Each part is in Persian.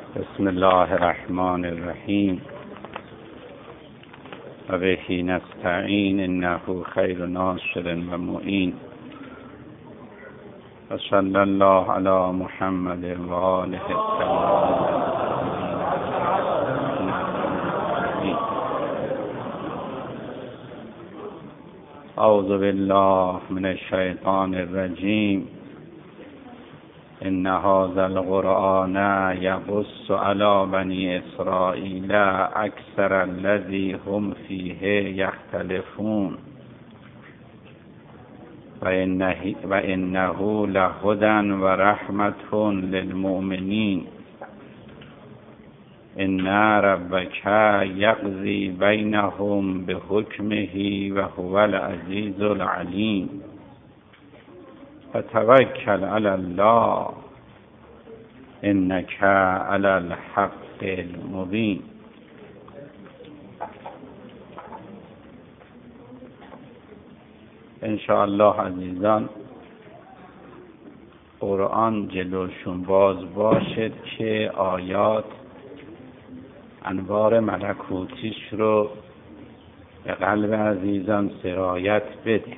بسم الله الرحمن الرحیم و بهی نستعین انه خیر ناصر و معین و صلی الله علی محمد و آله اعوذ بالله من الشیطان الرجیم ان هذا القرآن یقص علی بنی اسرائیل اکثر الذی هم فیه یختلفون و انه لهدی و رحمة للمؤمنین ان ربک یقضی بینهم بحکمه و هو العزیز العلیم فتوکل علی الله انک علی الحق المبین. انشاءالله عزیزان، قرآن جلوشون باز باشد که آیات انوار ملکوتیش رو به قلب عزیزان سرایت بده.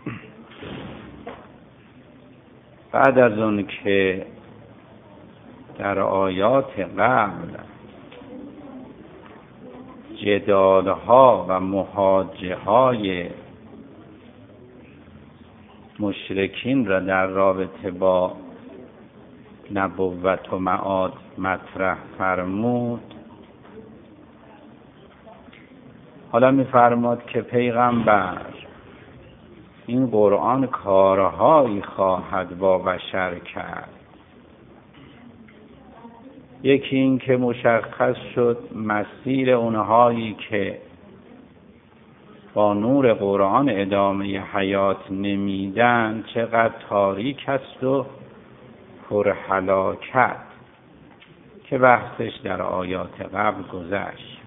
بعد از اون که در آیات قبل جدالها و محاجههای مشرکین را در رابطه با نبوت و معاد مطرح فرمود، حالا می‌فرماد که پیغمبر این قرآن کارهایی خواهد با بشر کرد. یکی این که مشخص شد مسیر اونهایی که با نور قرآن ادامه حیات نمیدن چقدر تاریک است و پرهلاکت، که بحثش در آیات قبل گذشت.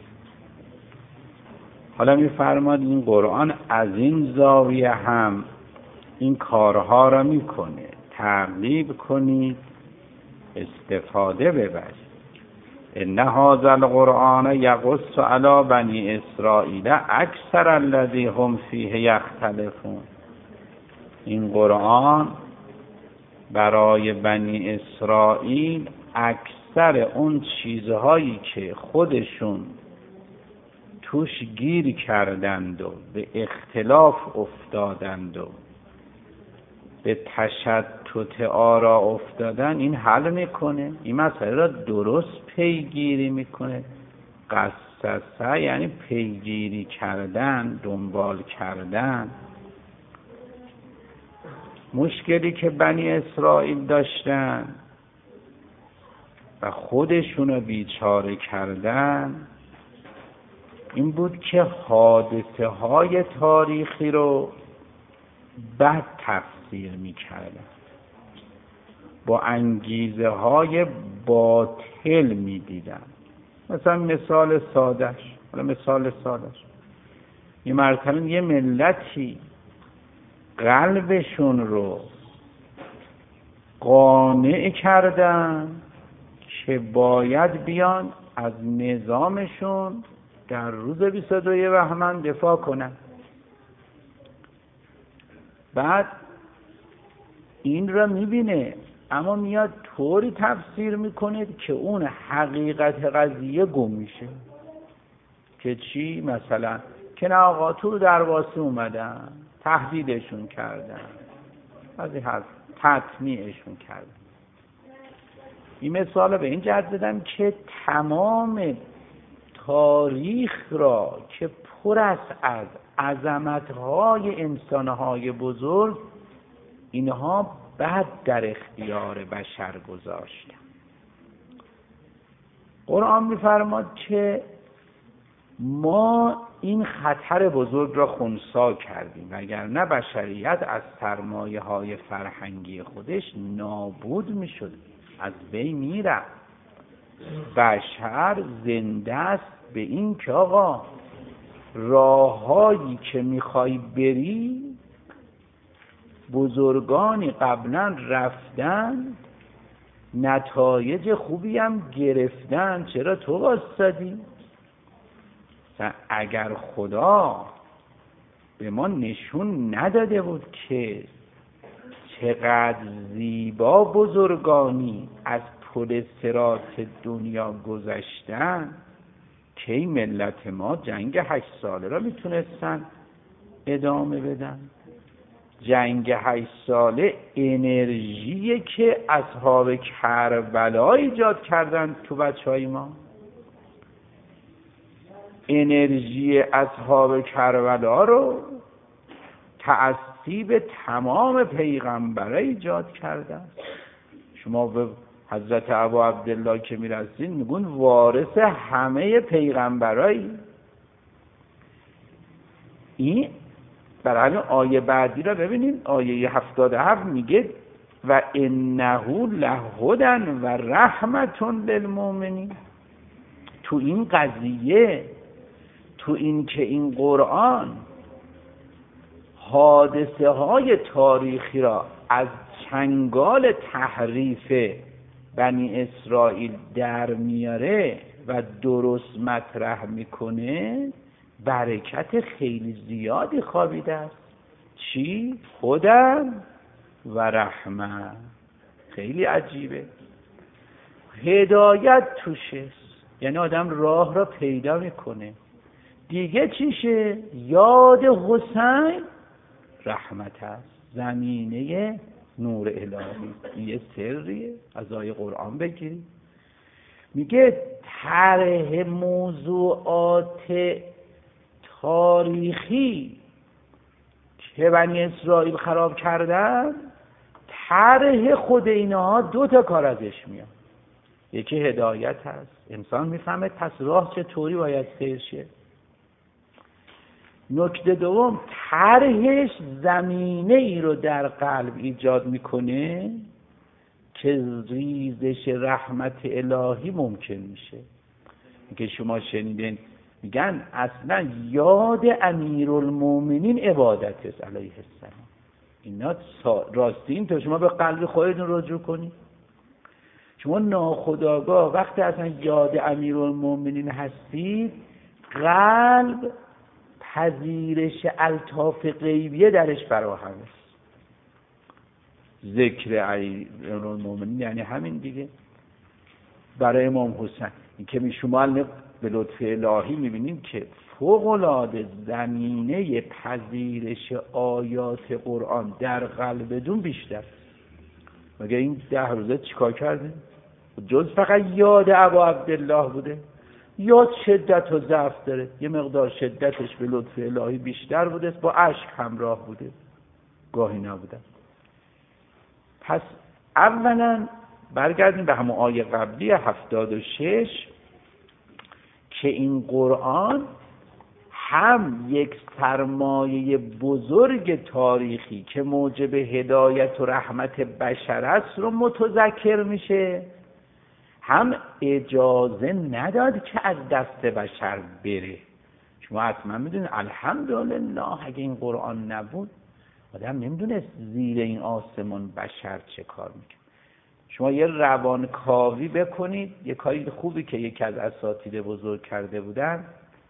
حالا می‌فرماد این قرآن از این زاویه هم این کارها را میکنه. تعقیب کنید، استفاده ببرید. ان هذا القرآن یقص علی بنی اسرائیل اکثر الذی هم فیه یختلفون. این قرآن برای بنی اسرائیل اکثر اون چیزهایی که خودشون توش گیر کردند و به اختلاف افتادند و به تشتت آرا افتادن، این حل میکنه. این مسئله را درست پیگیری میکنه. قصصه یعنی پیگیری کردن، دنبال کردن. مشکلی که بنی اسرائیل داشتن و خودشونو بیچاره کردن این بود که حادثه های تاریخی رو بد تفسیر می کردن، با انگیزه های باطل می دیدن. مثلا مثال سادش یه مرتبه یه ملتی قلبشون رو قانع کردن که باید بیان از نظامشون در روز 22 بهمن دفاع کنن. بعد این را میبینه، اما میاد طوری تفسیر میکنه که اون حقیقت قضیه گم میشه. که چی؟ مثلا که نه آقا تو دروازه اومدن تهدیدشون کردن، از این حرف تطمیعشون کردن. این مثال به این جهت زدم که تمام تاریخ را که پر است از عظمت‌های انسان‌های بزرگ، اینها بعد در اختیار بشر گذاشتن. قرآن می‌فرماد که ما این خطر بزرگ را خنثی کردیم، وگرنه بشریت از سرمایه‌های فرهنگی خودش نابود می‌شد، از بین می‌رفت. بشر زنده است به این که آقا راههایی که میخوای بری بزرگانی قبلا رفتن نتایج خوبی هم گرفتن، چرا تو واسطادی؟ اگر خدا به ما نشون نداده بود که چقدر زیبا بزرگانی از پل صراط دنیا گذشتن، کی ملت ما جنگ 8 ساله را میتونستن ادامه بدن؟ جنگ 8 ساله انرژی که اصحاب کربلا ایجاد کردن تو بچهای ما، انرژی اصحاب کربلا رو تعصیب تمام پیغمبرها ایجاد کردن. شما به حضرت ابو عبدالله که میرسید میگون وارث همه پیغمبرایی. این برای آیه بعدی را ببینید، آیه 77 میگه و انه لهدی و رحمت للمؤمنین. تو این قضیه، تو این که این قرآن حادثه های تاریخی را از چنگال تحریف بنی اسرائیل در میاره و درست مطرح میکنه، برکت خیلی زیادی خوابیده است. چی؟ هدی و رحمت. خیلی عجیبه، هدایت توشه، یعنی آدم راه را پیدا میکنه. دیگه چیشه؟ یاد حسین رحمت است، زمینه نور الهی. یه سریه از آیه قرآن بگیرید، میگه طرح موضوعات تاریخی که بنی اسرائیل خراب کردن، طرح خود اینها 2 تا کار ازش میاد. یکی هدایت هست، انسان میفهمه پس راه چطوری باید سیر شه. نکته دوم، طرحش زمینه ای رو در قلب ایجاد میکنه که ریزش رحمت الهی ممکن میشه. که شما شنیدین میگن اصلا یاد امیرالمومنین عبادت است علیه السلام. اینا راستین تا شما به قلب خودتون رجوع کنید. شما ناخودآگاه وقتی اصلا یاد امیرالمومنین هستید، قلب پذیرش الطاف غیبیه درش فراهم است. ذکر امیرالمومنین یعنی همین دیگه. برای امام حسین این که شما به لطف الهی میبینید که فوق‌العاده زمینه پذیرش آیات قرآن در قلبتون بیشتر. مگه این 10 روزه چیکار کرده؟ جز فقط یاد ابا عبدالله بوده؟ یاد شدت و ضعف داره، یه مقدار شدتش به لطف الهی بیشتر بوده، با اشک همراه بوده، گاهی نبوده. پس اولا برگردیم به همون آیه قبلی 76 که این قرآن هم یک سرمایه بزرگ تاریخی که موجب هدایت و رحمت بشر است رو متذکر میشه، هم اجازه نداد که از دست بشر بره. شما حتما میدونید الحمدلله اگه این قرآن نبود آدم نمیدونست زیر این آسمان بشر چه کار میکنه. شما یه روانکاوی بکنید، یه کاری خوبی که یکی از اساتید بزرگ کرده بودن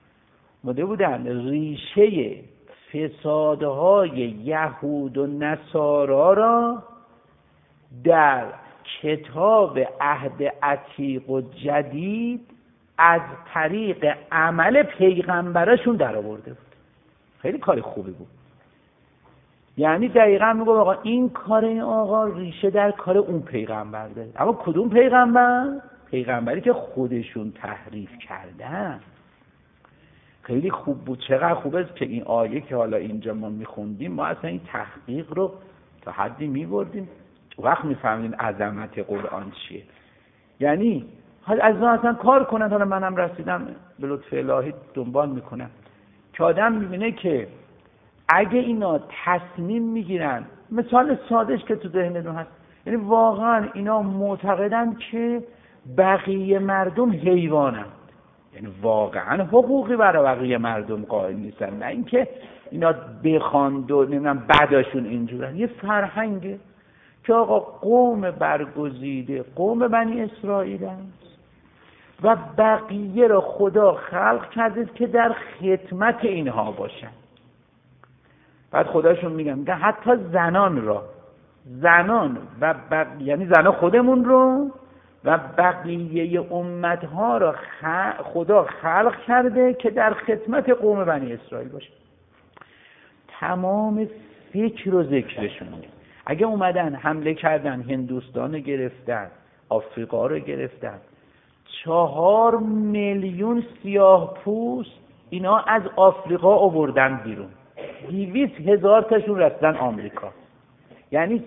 ریشه فسادهای یهود و نصارا را در کتاب عهد عتیق و جدید از طریق عمل پیغمبرشون در آورده بود. خیلی کار خوبی بود. یعنی دقیقا میگم آقا این کار این آقا ریشه در کار اون پیغمبر داره. اما کدوم پیغمبر؟ پیغمبری که خودشون تحریف کردن. خیلی خوب بود. چقدر خوب است که این آیه که حالا اینجا ما میخوندیم، ما اصلا این تحقیق رو تا حدی میبردیم وقت میفهمین عظمت قرآن چیه. یعنی حالا از اصلا کار کنن، حالا منم رسیدم به لطف الهی دنبال میکنم که آدم میبینه که اگه اینا تصمیم میگیرن، مثال سادهش که تو ذهنتون هست، یعنی واقعا اینا معتقدن که بقیه مردم حیوانن، یعنی واقعا حقوقی برای بقیه مردم قائل نیستن، نه اینکه اینا بخواند و نمیدونم بعدشون اینجورن. یه فرهنگه که آقا قوم برگزیده قوم بنی اسرائیل است و بقیه را خدا خلق کرده که در خدمت اینها باشن. بعد خداشون میگن حتی زنان را، زنان و یعنی زنان خودمون رو و بقیه امتها را خدا خلق کرده که در خدمت قوم بنی اسرائیل باشه. تمام فکر و ذکرشون اگه اومدن حمله کردن، هندوستان رو گرفتن، آفریقا رو گرفتن، 4 میلیون سیاه پوست اینا از آفریقا آوردن بیرون، 200,000 تاشون رفتن آمریکا، یعنی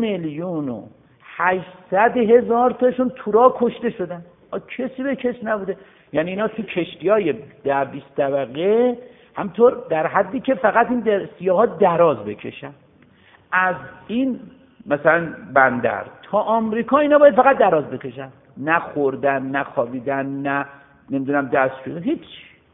3,800,000 تاشون تو راه کشته شدن. کسی به کس نبوده. یعنی اینا تو کشتی‌های 10-20 طبقه همطور در حدی که فقط این سیاها دراز بکشن، از این مثلا بندر تا آمریکا اینا باید فقط دراز بکشن، نه خوردن، نه خوابیدن، نه نمیدونم دست شدن، هیچ.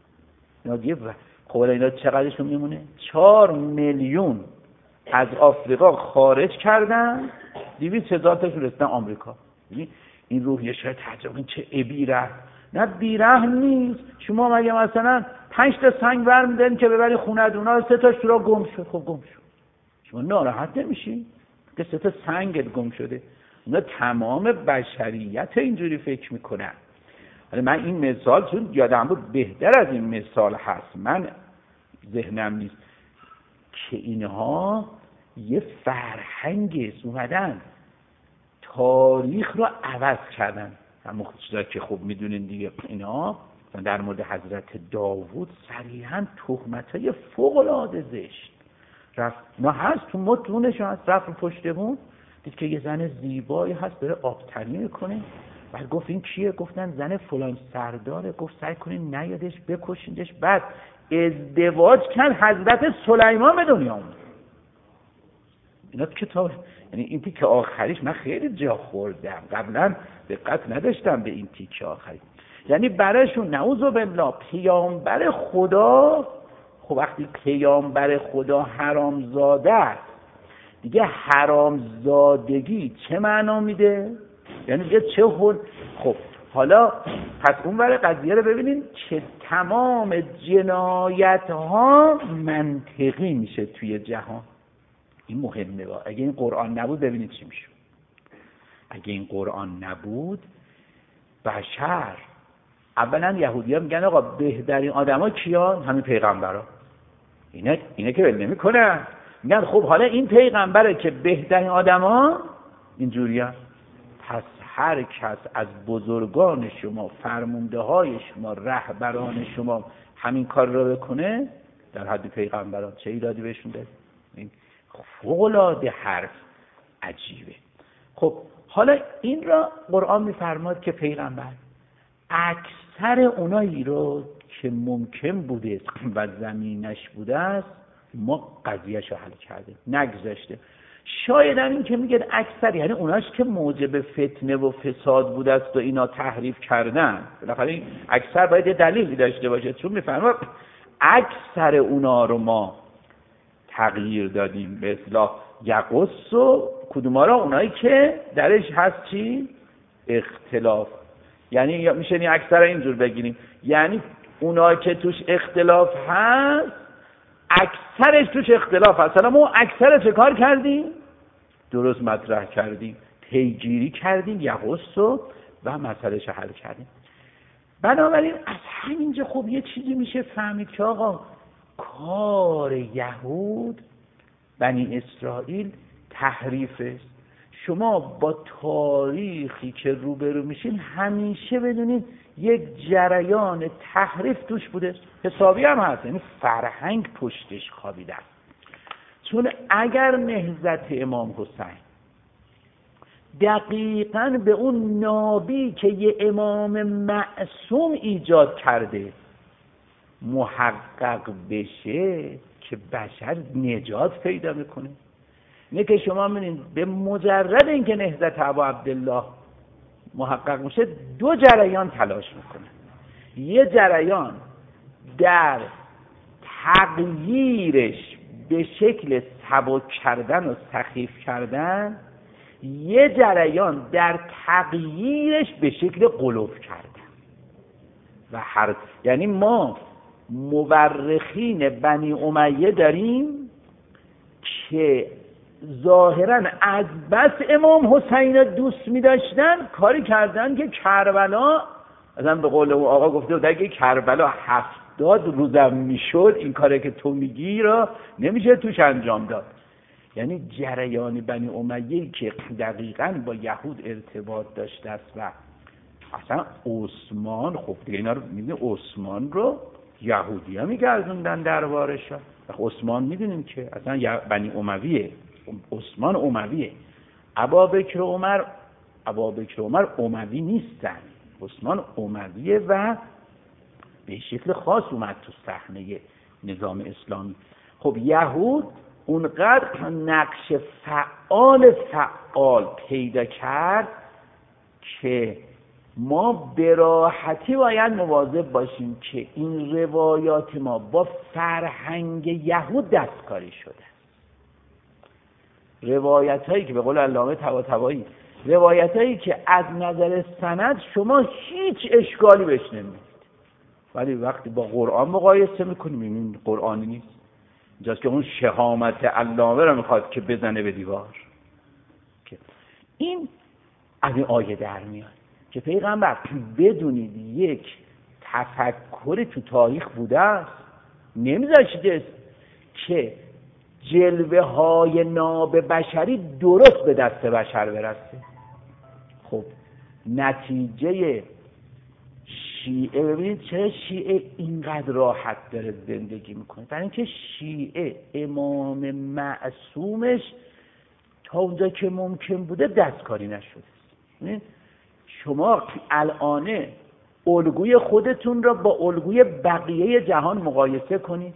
خب اینا چقدرشون میمونه؟ 4 میلیون از آفریقا خارج کردن، 200,000 تاشون رسیدن آمریکا. این روحیه شاید تعجب این چه بیره. نه بیره نیست. شما مگه مثلا 5 تا سنگ برمی‌دارین که ببری خونه دونا، 3 تاش تو را گم شد. خب گم شد، شما ناراحت نمیشی که 3 تا سنگت گم شده؟ اونا تمام بشریت اینجوری فکر میکنن. حالا من این مثال چون یادم بود بهتر از این مثال هست، من ذهنم نیست که اینها یه فرهنگ اومدن تاریخ رو عوض کردن. همون چیزایی که خوب میدونین دیگه، اینا در مورد حضرت داوود صریحاً تهمت‌های فوق‌العاده زشت رفت. ما هست تو متونش هست، رفت پشت بون دید که یه زن زیبایی هست داره آبتنی میکنه. بعد گفت این کیه؟ گفتن زن فلان سرداره. گفت سعی کنین نیادش، بکشیدش. بعد ازدواج کرد، حضرت سلیمان به دنیا اومد. اینا کتاب، یعنی این تیکه آخریش من خیلی جا خوردم، قبلا دقت نداشتم به این تیکه آخری. یعنی برایشون نعوذ بالله پیامبر خدا، خب وقتی پیامبر خدا حرامزاده است دیگه، حرامزادگی چه معنا میده؟ یعنی دیگه چه خب حالا پس اون ور قضیه رو ببینین که تمام جنایت ها منطقی میشه توی جهان. این مهمه. اگه این قرآن نبود ببینید چی میشه. اگه این قرآن نبود بشر، اولا یهودی‌ها میگن آقا بهترین آدما کیان؟ همین پیغمبرا. اینا که ول نمی‌کنن. میگن خب حالا این پیغمبره که بهترین آدما اینجوریه، پس هر کس از بزرگان شما، فرمانده‌های شما، رهبران شما همین کار رو بکنه در حد پیغمبران، چه ایرادی بهشون داره؟ این فوق‌العاده حرف عجیبه. خب حالا این را قرآن می‌فرماد که پیغمبر اکثر اونایی رو که ممکن بوده و زمینش بوده است ما قضیه‌شو حل کرده، نگذاشته. شاید هم این که میگه اکثر یعنی اوناش که موجب فتنه و فساد بوده است و اینا تحریف کردن، بالاخره این اکثر باید یه دلیلی داشته باشه، چون میفرماد اکثر اونا رو ما تغییر دادیم به اصلاح یقص و کدوما را؟ اونایی که درش هست چی؟ اختلاف. یعنی میشه این اکثر اینجور بگیریم، یعنی اونایی که توش اختلاف هست اکثرش توش اختلاف هست. حالا ما اکثر چه کار کردیم؟ درست مطرح کردیم، پیگیری کردیم یقص و مسئله‌شو حل کردیم. بنابراین از همینجا خب یه چیزی میشه فهمید که آقا کار یهود بنی اسرائیل تحریف است. شما با تاریخی که روبرو میشین همیشه بدونید یک جریان تحریف توش بوده، حسابی هم هست، یعنی فرهنگ پشتش خوابیده است. چون اگر نهضت امام حسین دقیقاً به اون نابی که یه امام معصوم ایجاد کرده محقق بشه که بشر نجات پیدا میکنه. اینه که شما می‌بینید به مجرد اینکه نهضت ابا عبدالله محقق میشه 2 جریان تلاش میکنه. یه جریان در تغییرش به شکل سبک کردن و سخیف کردن، یه جریان در تغییرش به شکل غلو کردن و یعنی ما مورخین بنی امیه داریم که ظاهرا از بس امام حسین دوست می داشتن کاری کردن که کربلا، مثلا به قول اون آقا گفته بود اگه کربلا 70 روزم میشد این کاری که تو میگی را نمیشه توش انجام داد. یعنی جریان بنی امیه که دقیقاً با یهود ارتباط داشته است و اصلا عثمان، خب دیگه اینا رو میدونی عثمان رو یهودی ها میگردوندن دربارش. عثمان میدونیم که اصلا بنی امویه، عثمان امویه. ابابکر عمر اموی نیستن، عثمان امویه و به شکل خاص اومد تو صحنه نظام اسلامی. خب یهود اونقدر نقش فعال پیدا کرد که ما به راحتی باید مواظب باشیم که این روایات ما با فرهنگ یهود دستکاری شده. روایت هایی که به قول علامه طباطبایی، روایت هایی که از نظر سند شما هیچ اشکالی بهش نمیدید، ولی وقتی با قرآن مقایسه میکنیم این قرآنی نیست. اینجاست که اون شهامت علامه رو میخواد که بزنه به دیوار. که این از این آیه در میاد که پیغمبر بدونید یک تفکر تو تاریخ بوده است، نمیذاشته که جلوه های ناب بشری درست به دست بشر برسه. خب نتیجه شیعه، ببینید چرا شیعه اینقدر راحت داره زندگی میکنه؟ برای اینکه شیعه امام معصومش تا اونجا که ممکن بوده دستکاری نشده. شما الانه الگوی خودتون را با الگوی بقیه جهان مقایسه کنید.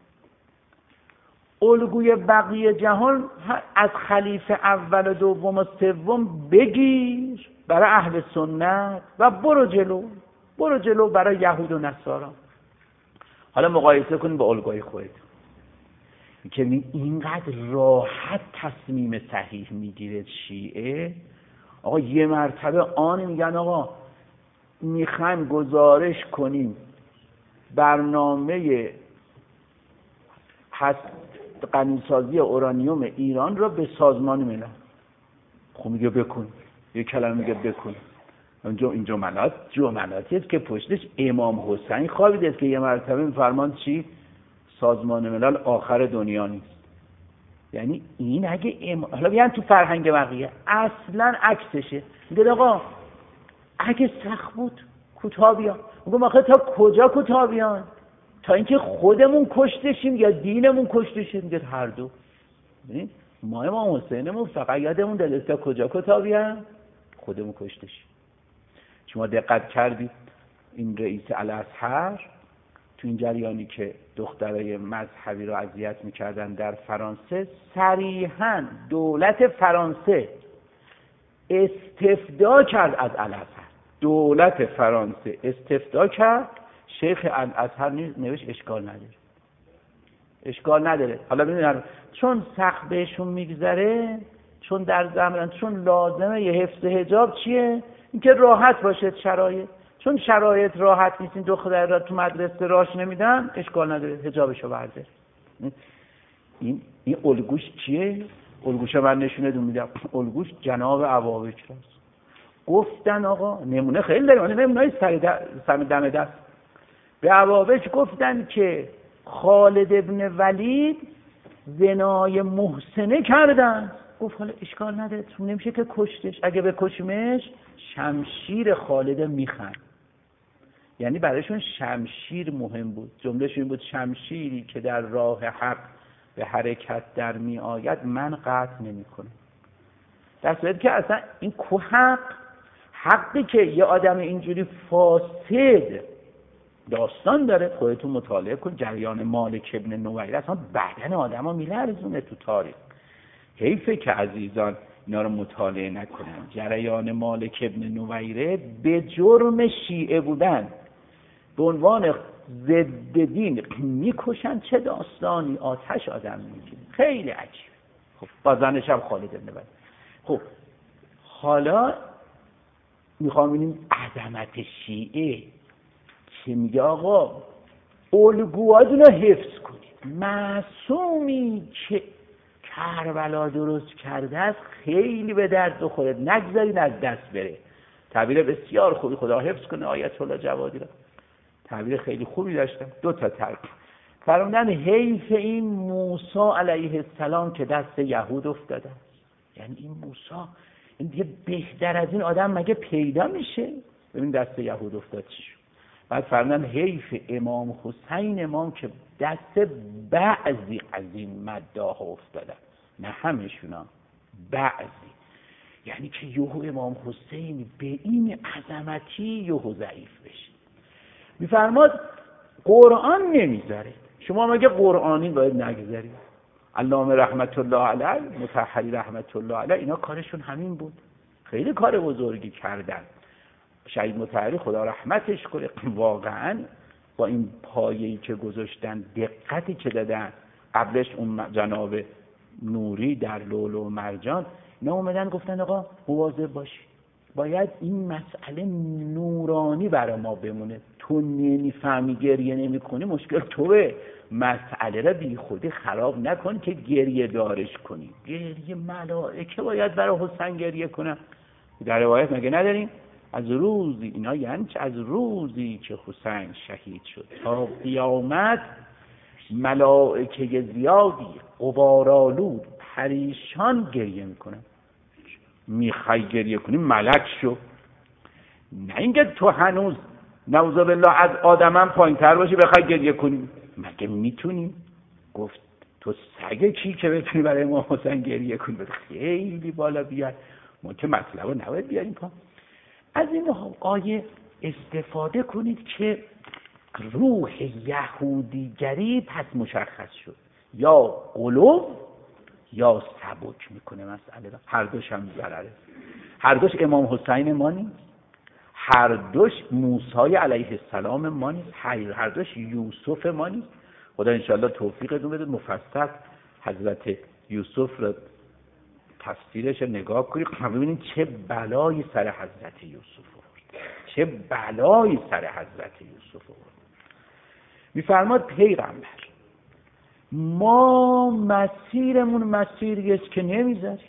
الگوی بقیه جهان از خلیفه اول و دوم و سوم بگیر برای اهل سنت و برو جلو برای یهود و نصارا. حالا مقایسه کنید با الگوی خودتون که اینقدر راحت تصمیم صحیح میگیره شیعه. آقا یه مرتبه میگن آقا میخوایم گزارش کنیم برنامه غنیسازی اورانیوم ایران را به سازمان ملل. خب میگه بکن، یه کلمه میگه بکن. جملاتی است که پشتش امام حسین خوابیده است که یه مرتبه میفرمان چی؟ سازمان ملل آخر دنیا نیست. یعنی این اگه حالا بیان تو فرهنگ بقیه اصلا عکسشه. میگه آقا اگه سخت بود کوتاه بیان. میگم آخه تا کجا کوتاه بیان؟ تا اینکه خودمون کشتشیم یا دینمون کشتشیم؟ میگه هر دو. ما امام حسینمون فقط یادمون داده تا کجا کوتاه بیان؟ خودمون کشتشیم. شما دقت کردید این رئیس الازهر تو این جریانی که دخترای مذهبی رو اذیت میکردن در فرانسه، صریحاً دولت فرانسه استفدا کرد از الازهر. دولت فرانسه استفدا کرد، شیخ الازهر نوشت اشکال نداره. حالا ببینید چون سخت بهشون میگذره، چون در زمان چون لازمه یه حفظ حجاب چیه؟ اینکه راحت باشه شرایط. چون شرایط راحت نیست، این دختر را تو مدرسه راش نمیدن، اشکال نداره حجابشو برداره. این الگوش چیه؟ الگوش من نشونه میدم. الگوش جناب ابابکر است. گفتن آقا نمونه خیلی داریم، نمونه‌ای سر دم دست. به ابابکر گفتن که خالد ابن ولید زنای محسنه کردن. گفت حالا اشکال نداره، تو نمیشه که کشتش، اگه بکشیمش شمشیر خالد میخن. یعنی برایشون شمشیر مهم بود. جملهشون این بود شمشیری که در راه حق به حرکت در می آید من قطع نمی کنم. در صورتی که اصلا این حقی که یه آدم اینجوری فاسد داستان داره. خودتون مطالعه کن جریان مالک ابن نویره، اصلا بدن آدم ها میلرزونه تو تاریخ. حیفه که عزیزان اینا رو مطالعه نکنن. جریان مالک ابن نویره به جرم شیعه بودن به عنوان ضد دین میکشن. چه داستانی، آتش آدم میگیره، خیلی عجیب. خب با زنش هم خالد ابن ولید. خب حالا میخوام ببینیم عظمت شیعه که میگه آقا الگوهاتون رو حفظ کنید، معصومی که کربلا درست کرده است خیلی به درد بخوره، نگذارید از دست بره. تعبیر بسیار خوبی، خدا حفظ کنه آیت الله جوادی را، تعبیر خیلی خوبی داشتن. دو تا تعبیر فرمودن حیف این موسی علیه السلام که دست یهود افتاده. یعنی این موسی، این دیگه بهتر از این آدم مگه پیدا میشه؟ ببین دست یهود افتاد چی شد. بعد فرمودن حیف امام حسین امام که دست بعضی از این مداح افتادن، نه همشونا، بعضی. یعنی که یهو امام حسین به این عظمتی یهو ضعیف بشه. میفرماد قرآن نمیذاره. شما مگه قرآنی باید نگذارید؟ علامه رحمت الله علیه، مطهری رحمت الله علیه، اینا کارشون همین بود. خیلی کار بزرگی کردن. شهید مطهری خدا رحمتش کنه، واقعا با این پایه‌ای که گذاشتن، دقتی که دادن، قبلش اون جناب نوری در لؤلؤ و مرجان، اینا اومدن گفتن آقا مواظب باشی، باید این مسئله نورانی برای ما بمونه. تو نمیفهمی، گریه نمی کنی، مشکل توه. مسئله را بی خودی خراب نکن که گریه دارش کنی. گریه ملائکه باید برای حسین گریه کنن. در روایت مگه نداریم؟ از روزی، اینا یعنی از روزی که حسین شهید شد تا قیامت ملائکه زیادی غبارآلود پریشان گریه میکنن. میخوای گریه کنی ملک شو، نه اینکه تو هنوز نعوذ بالله از آدمم پایین تر باشی بخوای گریه کنی. مگه میتونی؟ گفت تو سگ کی که بتونی برای امام حسین گریه کنی؟ خیلی بالا بیاد. ما که مطلب رو نباید بیاریم پا. از این آیه استفاده کنید که روح یهودیگری پس مشخص شد، یا قلوب یا سبک میکنه مسئله را. هر دوش هم ضرره. هر دوش امام حسین ما نیست، هر دوش موسی علیه السلام ما نیست، هر دوش یوسف ما نیست. خدا انشاءالله توفیقتون بده مفصل حضرت یوسف را تفسیرش رو نگاه کنید، ببینید چه بلایی سر حضرت یوسف آورد، چه بلایی سر حضرت یوسف آورد. میفرماد پیغمبر ما مسیرمون مسیری است که نمیذاریم.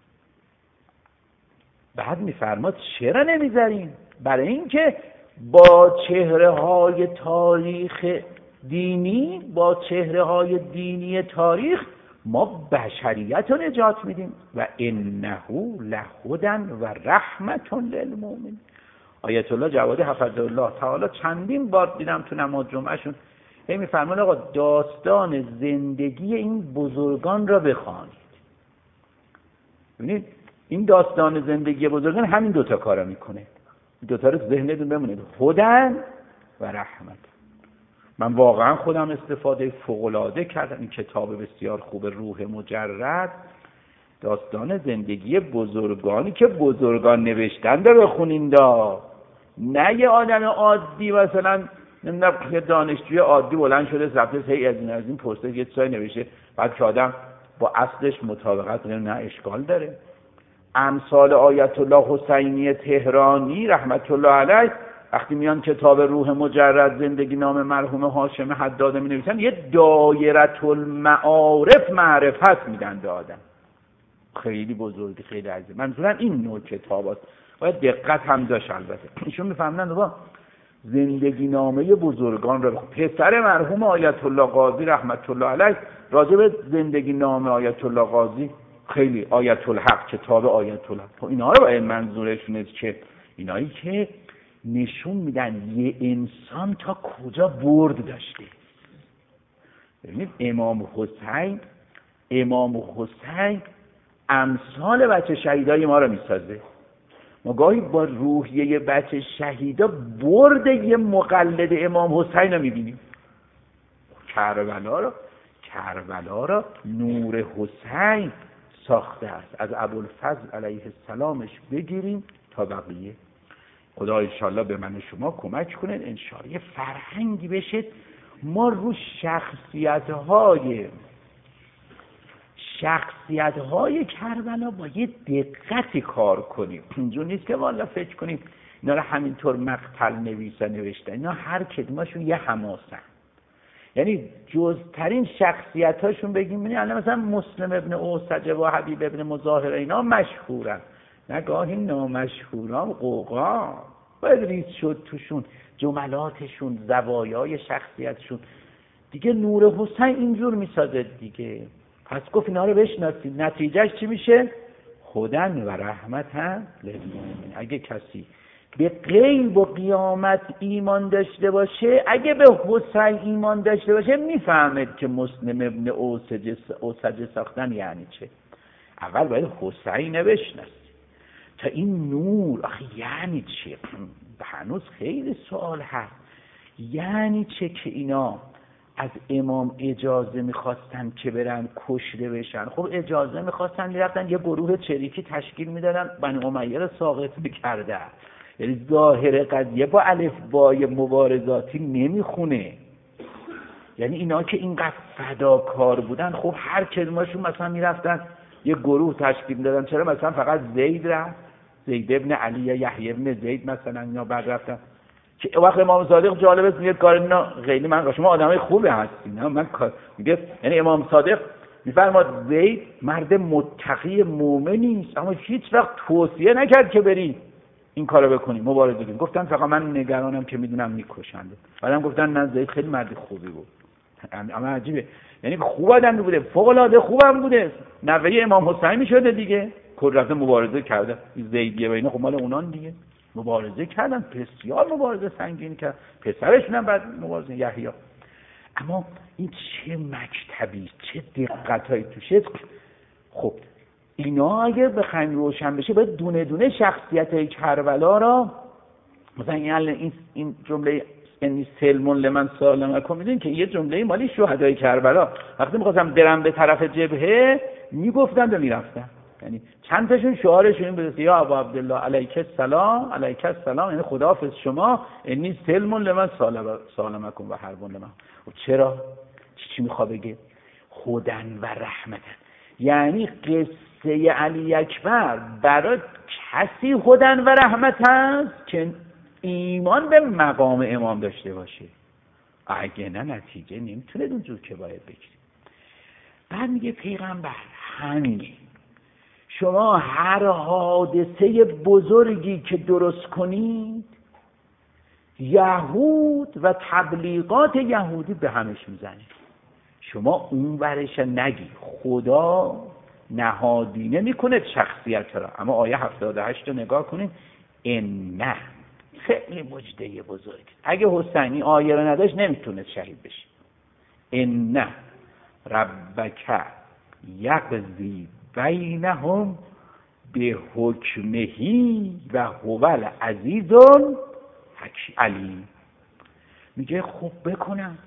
بعد میفرماد چرا نمیذاریم؟ برای اینکه با چهره‌های تاریخ دینی، با چهره‌های دینی تاریخ ما بشریت رو نجات میدیم. و انه لهدی و رحمت للمؤمنین. آیت الله جوادی حفظه الله تعالی چندین بار دیدم تو نماز جمعهشون میفرمان آقا داستان زندگی این بزرگان را بخوانید. ببینید این داستان زندگی بزرگان همین دوتا کارا میکنه. این دوتا رو ذهنتون بمونه، هدن و رحمت. من واقعا خودم استفاده فوق‌العاده کردم. این کتاب بسیار خوب روح مجرد، داستان زندگی بزرگانی که بزرگان نوشتن رو بخونین دا. نه یه آدم عادی مثلا نمیدونم یه دانشجوی عادی بلند شده رفته هی از این پرسه یه چیزی نوشته بعد که آدم با اصلش مطابقت نه اشکال داره. امثال آیت الله حسینی تهرانی رحمت الله علیه وقتی میان کتاب روح مجرد زندگی نام مرحوم هاشم حداد می نویسن یه دایره المعارف معرفت میدن به آدم. خیلی بزرگی، خیلی عزیز. منظورم این نوع کتابات باید دقت هم داشت. البته ایشون میفهمن بابا زندگی نامه بزرگان رو پسر مرحوم آیت الله قاضی رحمت الله علیه راجع به زندگی نامه آیت الله قاضی خیلی آیت الحق، کتاب آیت الله، اینا رو باید منظورشون است که اینایی که نشون میدن یه انسان تا کجا برد داشته. ببینید امام حسین امثال بچه شهیدای ما رو میسازه. ما گاهی با روحیه بچه شهیدا برد یه مقلد امام حسین رو میبینیم. کربلا رو نور حسین ساخته است. از ابوالفضل علیه السلامش بگیریم تا بقیه. خدا انشالله به من و شما کمک کنه انشالله یه فرهنگی بشه ما رو شخصیت‌های کربلا با یه دقتی کار کنیم. اینجور نیست که والا فکر کنیم اینا رو همینطور مقتل نوشتن. اینا هر کدومشون یه حماسن. یعنی جزترین شخصیت‌هاشون بگیم ببینید الان مثلا مسلم ابن اوسجه و حبیب ابن مظاهر اینا مشهورن، نگاهی نامشهوران قوقا باید ریز شد توشون، جملاتشون، زوایای شخصیتشون. دیگه نور حسین اینجور میسازه دیگه. پس گفت اینا رو بشناسید. نتیجهش چی میشه؟ هدن و رحمت هم للمؤمنین. اگه کسی به غیب و قیامت ایمان داشته باشه، اگه به حسین ایمان داشته باشه، میفهمد که مسلم ابن اوسجه ساختن یعنی چه. اول باید حسین بشناسی تا این نور آخه یعنی چه. هنوز خیلی سوال هست. یعنی چه که اینا از امام اجازه میخواستن که برن کشته بشن؟ خب اجازه میخواستن میرفتن یه گروه چریکی تشکیل میدادن، بنی امیه رو ساقط میکردن. یعنی ظاهر قضیه با الفبای مبارزاتی نمیخونه. یعنی اینا که اینقدر فداکار بودن، خب هر کدومشون مثلا میرفتن یه گروه تشکیل دادن. چرا مثلا فقط زید رفت؟ زید ابن علی یا یحیی ابن زید مثلا اینا بعد رفتن. که وقت امام صادق جالب است میگه کار اینا خیلی من شما آدمای خوبی هستین. من میگه یعنی امام صادق میفرماد زید مرد متقی مؤمنی است، اما هیچ وقت توصیه نکرد که بری این کارو بکنی، مبارزه کنی. گفتن فقط من نگرانم که میدونم میکشنده. بعدم گفتن نه زید خیلی مرد خوبی بود. اما عجیبه، یعنی خوب آدمی بوده، فوق العاده خوبم بوده، نوه امام حسین میشده دیگه. کل رفته مبارزه کرده زیدیه و اینا، خب مال اونان دیگه. مبارزه کردن، بسیار مبارزه سنگین کرد، پسرشون هم بعد مبارزه یحیی. اما این چه مکتبی، چه دقتایی توشه. خب اینا اگه بخوایم روشن بشه باید دونه دونه شخصیت‌های کربلا را مثلا این جمله یعنی سلمون لمن سالمکم، میدونین که یه جمله مالی شهدای کربلا وقتی می‌خواستم برم به طرف جبهه میگفتن و میرفتن. یعنی چند تاشون شعارشون این بود یا ابا عبدالله علیک السلام، علیک السلام، یعنی خداحافظ شما، انی سلمون لمن سالمکم و حربون لمن. چرا؟ چی میخواد بگه؟ هدن و رحمتن. یعنی قصه علی اکبر برای کسی هدن و رحمت هست که ایمان به مقام امام داشته باشه. اگه نه نتیجه نمیتونه اونجور که باید بگیریم. بعد میگه پیغمبر همینه، شما هر حادثه بزرگی که درست کنید یهود و تبلیغات یهودی به همش میزنه. شما اون ورش نگی. خدا نهادینه میکنه شخصیت را. اما آیه 78 رو نگاه کنید. نه خیلی مجده بزرگ. اگه حسینی آیه رو نداشت نمیتونه شهید بشه. نه ربک یقضی بینهم به حکمهی و هو العزیز الحکیم. میگه خوب بکنم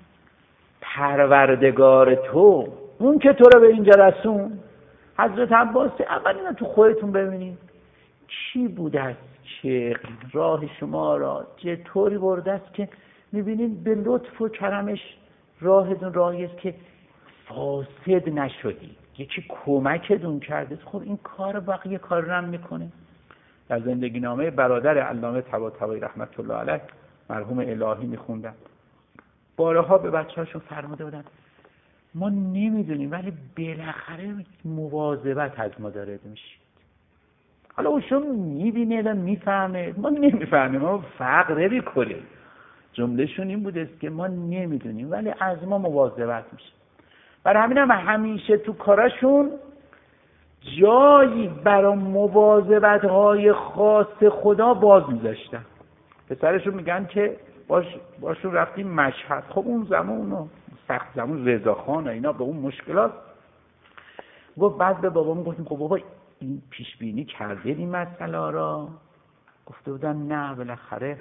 پروردگار تو، اون که تو رو به اینجا رسون. حضرت عباس اول اینا تو خودتون ببینید چی بوده است که راه شما را چطوری برده است که میبینید به لطف و کرمش راهتون راهی است که فاسد نشدی، یکی کمکتون کرده. خب این کار بقیه کار رو هم میکنه. در زندگی نامه برادر علامه طباطبایی رحمت الله علیه مرحوم الهی میخوندم، بارها به بچه‌هاشون فرموده بودن ما نمیدونیم ولی بالاخره مواظبت از ما داره میشید. حالا اوشون میبینه و میفهمه، ما نمیفهمیم، ما فقر میکنیم. جملهشون این بوده است که ما نمیدونیم ولی از ما مواظبت میشه. برای همین هم همیشه تو کاراشون جایی برای مواظبت‌های خاص خدا باز میذاشتن. پسرشون میگن که باشون رفتیم مشهد. خب اون زمان سخت زمان رضاخان و اینا به اون مشکلات گفت. بعد به بابام گفتیم خب بابا این پیش بینی کرده این مسئله را؟ گفته بودن نه بالاخره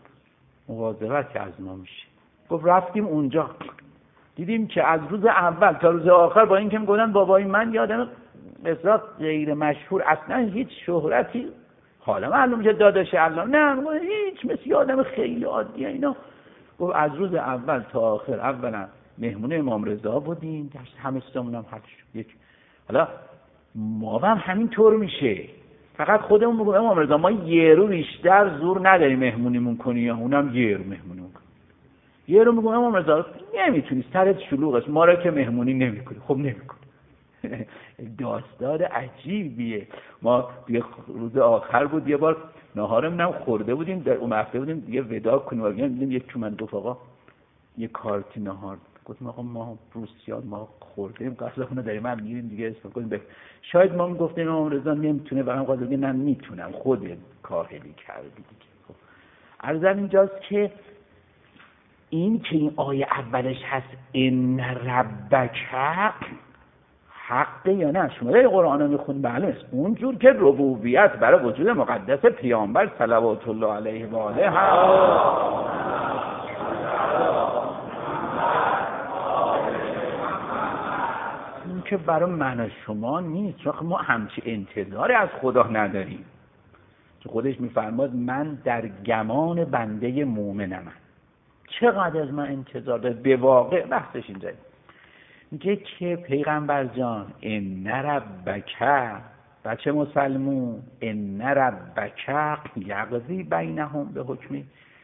مواظبت از ما میشه. گفت رفتیم اونجا دیدیم که از روز اول تا روز آخر با این که میگفتن بابای من یادم بسیار غیر مشهور، اصلا هیچ شهرتی، حالا معلوم میشه داداش علام، نه هیچ، مثل آدم خیلی عادیه اینا. گفت از روز اول تا آخر اولا مهمون امام رضا بودیم، همه چیزمون هم حل شد. یک حالا ما هم همین طور میشه، فقط خودمون بگم امام رضا ما یه رو بیشتر زور نداریم مهمونیمون کنی، یا اونم یه رو مهمونیمون کنی. یه رو میگم امام رضا نمیتونی، سرت شلوغه، ما را که مهمونی نمیکنی. خب نمیکنی. داستان عجیبیه. ما یه روز آخر بود، یه بار ناهارمون خورده بودیم، در اون هفته بودیم دیگه وداع کنیم و دیدیم یک تومن گفت آقا یه کارت ناهار. گفتم آقا ما روسیان ما خوردیم قصدمون داریم هم میریم دیگه اسم کنیم. شاید ما میگفتیم امام رضا نمیتونه، و هم قاضی نه میتونم، خودت کاهلی کردی دیگه. خب عرضم اینجاست که این که این آیه اولش هست ان ربک حقه یا نه؟ شما در قرآن رو میخونید معلوم است اونجور که ربوبیت برای وجود مقدس پیامبر صلوات الله علیه و آله این که برای من شما نیست، چون ما همچی انتظاری از خدا نداریم. چون خودش میفرماد من در گمان بنده مومنم. چقدر از من انتظار داره؟ به واقع بحثش اینجایی میگه که پیغمبر جان ان ربک، بچه مسلمون، ان ربک یقضی بینهم به حکمی،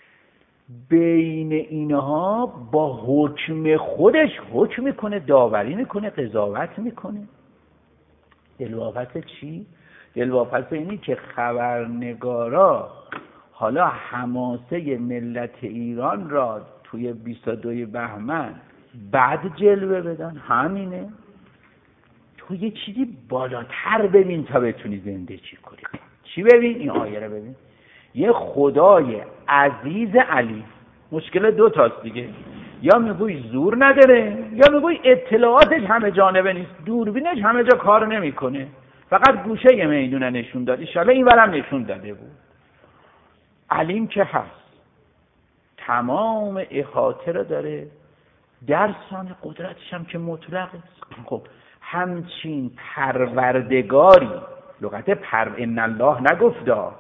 بین اینها با حکم خودش حکم میکنه، داوری میکنه، قضاوت میکنه. دلواپس چی؟ دلواپس اینی که خبرنگارا حالا حماسه ملت ایران را توی 22 بهمن بعد جلوه بدن. همینه. تو یه چیزی بالاتر ببین تا بتونی زنده چی کنی. چی ببین؟ این آیه رو ببین. یه خدای عزیز علی. مشکل دو تاست دیگه، یا میگوی زور نداره، یا میگوی اطلاعاتش همه جانبه نیست، دوربینش همه جا کار نمیکنه، فقط گوشه یه میدونه نشون داد. ان شاءالله این ورم نشون داده بود. علیم که هست، تمام احاطه رو داره، درسان قدرتش هم که مطلق است. خب همچین پروردگاری، لغت ان الله نگفتا،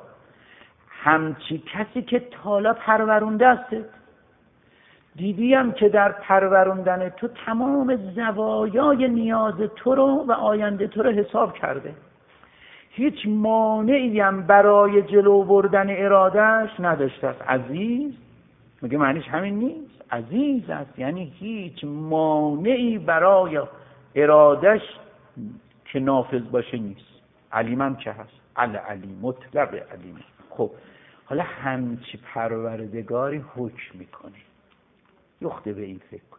همچی کسی که تالا پرورونده است، دیدیم که در پروروندن تو تمام زوایای نیاز تو رو و آینده تو رو حساب کرده. هیچ مانعی هم برای جلو بردن ارادهش نداشته است. عزیز میگه معنیش همین نیست، عزیز است یعنی هیچ مانعی برای ارادهش که نافذ باشه نیست. علیمم که هست، علیم، مطلق علیم. خب حالا همچی پروردگاری حکم میکنه. یخته به این فکر کن.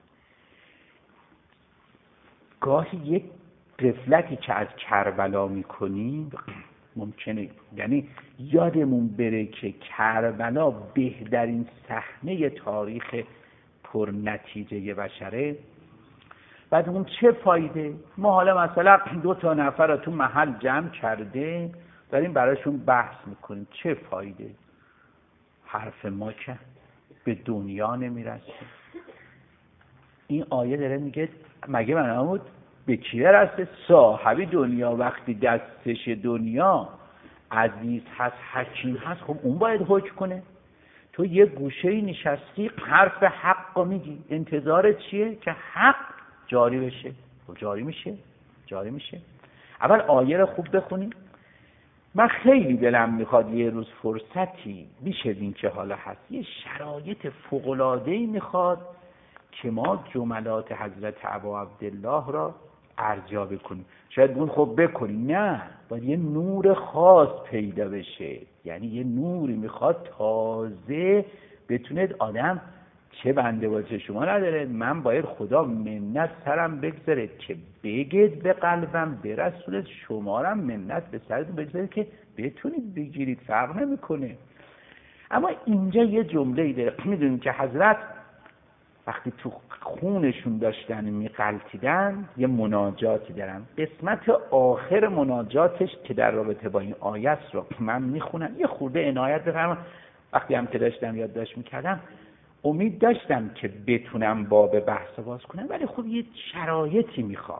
گاهی یک غفلتی که از کربلا میکنیم ممکنه، یعنی یادمون بره که کربلا بهترین صحنه تاریخ پر نتیجه بشره. بعد اون چه فایده؟ ما حالا مثلا 2 نفر رو تو محل جمع کرده داریم براشون بحث میکنیم، چه فایده؟ حرف ما که به دنیا نمیرسه. این آیه داره میگه مگه من نمود به کی برسه؟ صاحبی دنیا وقتی دستش دنیا عزیز هست، حکیم هست، خب اون باید حکم کنه. تو یه گوشه‌ای نشستی حرف حق رو میگی، انتظارت چیه؟ که حق جاری بشه. خب جاری میشه. اول آیه رو خوب بخونیم. من خیلی دلم میخواد یه روز فرصتی بیشه این که حالا هست، یه شرایط فوق‌العاده‌ای میخواد که ما جملات حضرت ابا عبدالله را ارجاع کنیم. شاید بگون خب بکنیم، نه، باید یه نور خاص پیدا بشه. یعنی یه نوری میخواد تازه بتونه آدم، چه بنده و چه شما نداره، من باید خدا منت سرم بگذاره که بگید به قلبم برسولت، شمارم منت به سرتون بگذاره که بتونید بگیرید، فرق نمیکنه. اما اینجا یه جمله‌ای داره. میدونیم که حضرت وقتی تو خونشون داشتن میقلتیدن یه مناجاتی دارن. قسمت آخر مناجاتش که در رابطه با این آیت رو من میخونم، یه خورده عنایت بفرمایید. وقتی هم که داشتم یادداشت میکردم امید داشتم که بتونم باب بحث باز کنم، ولی خب یه شرایطی میخواد.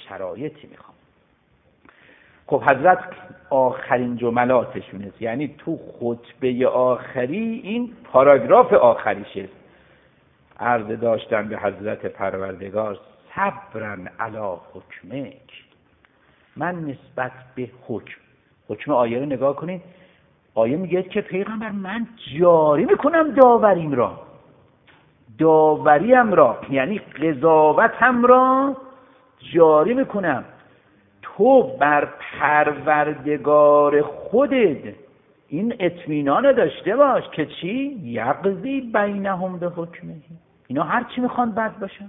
خب حضرت آخرین جملاتشون است، یعنی تو خطبه آخری این پاراگراف آخریشه. عرض داشتن به حضرت پروردگار صبرن علی حکمک، من نسبت به حکم آیه رو نگاه کنید. آیه میگه که پیغمبر من جاری میکنم داوریم را یعنی قضاوتم را جاری میکنم. تو بر پروردگار خودت این اطمینان داشته باش که چی؟ یقضی بینهم به حکمه. اینا هر چی میخوان بد باشن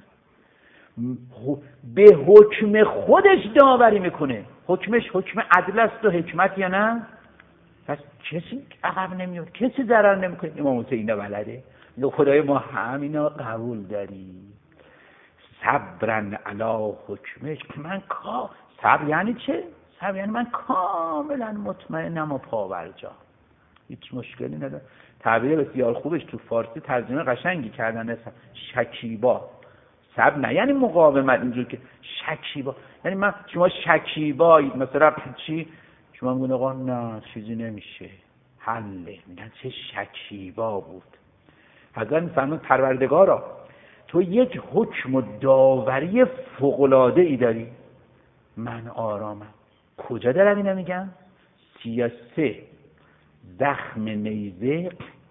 به حکم خودش داوری میکنه. حکمش حکم عدل است و حکمت یا نه؟ پس کسی عقب نمیاد، کسی ضرر نمیکنه. امام حسین بلده میگه خدای ما همینا قبول داریم. صبرن علی حکمش. من صبر یعنی چه؟ صبر یعنی من کاملا مطمئنم و پاورجا، هیچ مشکلی نداره. تعبیر بسیار خوبش تو فارسی ترجمه قشنگی کردن، شکیبا. صبر نه یعنی مقاومت اینجور که شکیبا یعنی شما شکیبایی مثلا چی؟ شما میگن آقا نه چیزی نمیشه حله، میگن چه شکیبا بود. حضرت میفرمون پروردگارا تو یک حکم و داوری فوق‌العاده ای داری، من آرامم. کجا دارم اینو میگم؟ 33 زخم نیزه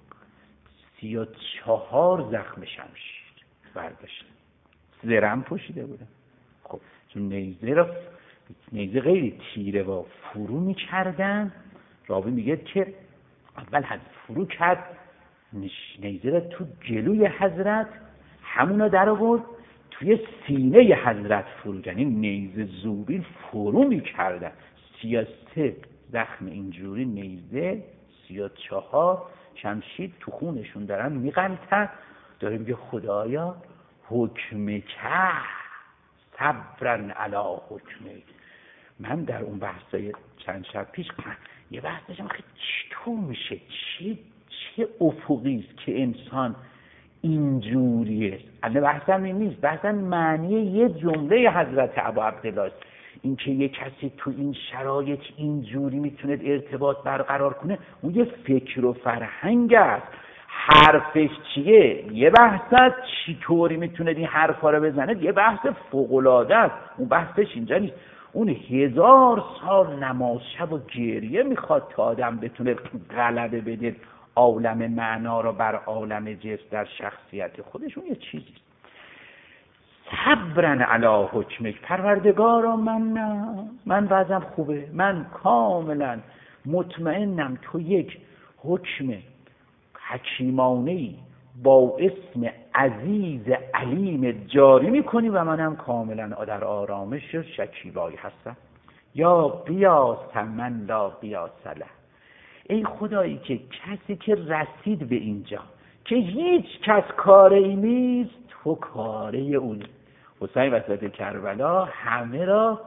34 زخم شمشیر برداشتن، زرم پوشیده بودن. خب چون نیزه غیری تیره و فرو میکردن، راوی میگه که اول فرو کرد نیزه را تو جلوی حضرت، همونو در آورد توی سینه حضرت فرو، یعنی نیزه زوبین فرو میکردن. 33 زخم اینجوری نیزه، 34 شمشیر تو خونشون دارن میغلطن. داره میگه خدایا حکم که صبرن علی حکمه. من در اون بحثای چند شب پیش یه بحث داشتم که چطور میشه، چه افقی است که انسان اینجوریه. الان بحثم این نیست، بحثم معنی یه جمله حضرت ابا عبدالله است. این که یه کسی تو این شرایط اینجوری میتونه ارتباط برقرار کنه، اون یه فکر و فرهنگ است. حرفش چیه؟ یه بحث است. چطوری میتونه این حرفا رو بزنه؟ یه بحث فوق‌العاده است. اون بحثش اینجا نیست. اون 1000 سال نماز شب و گریه میخواد تا آدم بتونه غلبه بده عالم معنا رو بر عالم جسم در شخصیت خودش. اون یه چیزی. صبرن علی حکمک. پروردگارا من وضعم خوبه، من کاملا مطمئنم تو یک حکم حکیمانه‌ای با اسم عزیز علیم جاری میکنی و منم کاملا در آرامش و شکیبایی هستم. یا قیاس من لا قیاس له. ای خدایی که کسی که رسید به اینجا که هیچ کس کاری نیست، تو کاره اونی. حسین وسط کربلا همه را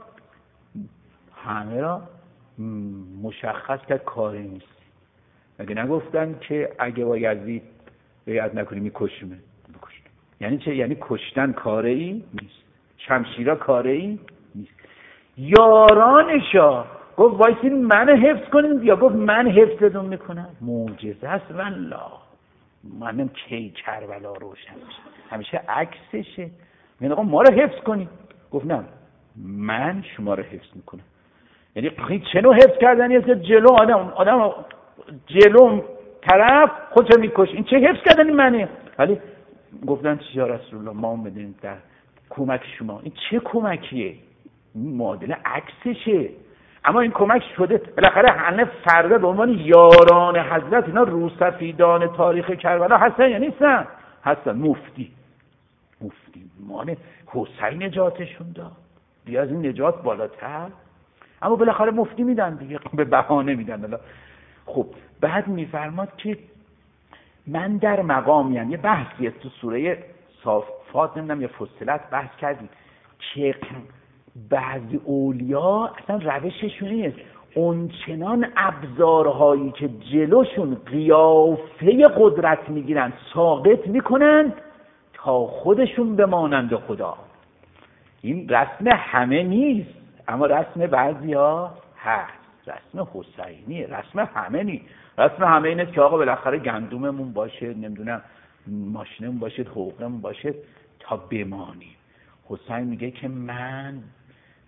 مشخص کرد کاری نیست. مگه نگفتن که اگه با یزید بیعت نکنی میکشیمه؟ یعنی چه؟ یعنی کشتن کاری نیست، شمشیرا کاری نیست. یارانشا گفت وایسین منو حفظ کنین، یا گفت من حفظتون میکنم. معجزه است والله. منم کی کربلا روشن میشه، همیشه عکسشه. میگن آقا ما رو حفظ کنین، گفت نه من شما رو حفظ میکنم. یعنی چه نوع حفظ کردنی است که جلو آدم جلو طرف خودشو میکشه، این چه حفظ کردنی منه؟ ولی گفتن چی یا رسول الله ما اومدیم در کمک شما. این چه کمکیه؟ معادل عکسشه. اما این کمک شده بالاخره همه فردا به عنوان یاران حضرت اینا روسفیدان تاریخ کربلا هستن یا نیستن؟ هستن. مفتی مان حسین نجاتشون داد، دیگه از این نجات بالاتر. اما بالاخره مفتی میدن دیگه، به بهانه میدن. خب بعد میفرماد که من در مقامیم. یه بحثیه تو سوره صافات نمیدونم یا فصلت بحث کردیم که بعضی اولیا اصلا روششون نیست اون چنان ابزارهایی که جلوشون قیافه قدرت میگیرن ساقط میکنن تا خودشون بمانند خدا. این رسم همه نیست، اما رسم بعضیا هست. رسم حسینی، رسم همه نیست. رسم همه اینه که آقا بالاخره گندوممون باشه، نمیدونم ماشینمون باشه، حقوقمون باشه تا بمانیم. حسین میگه که من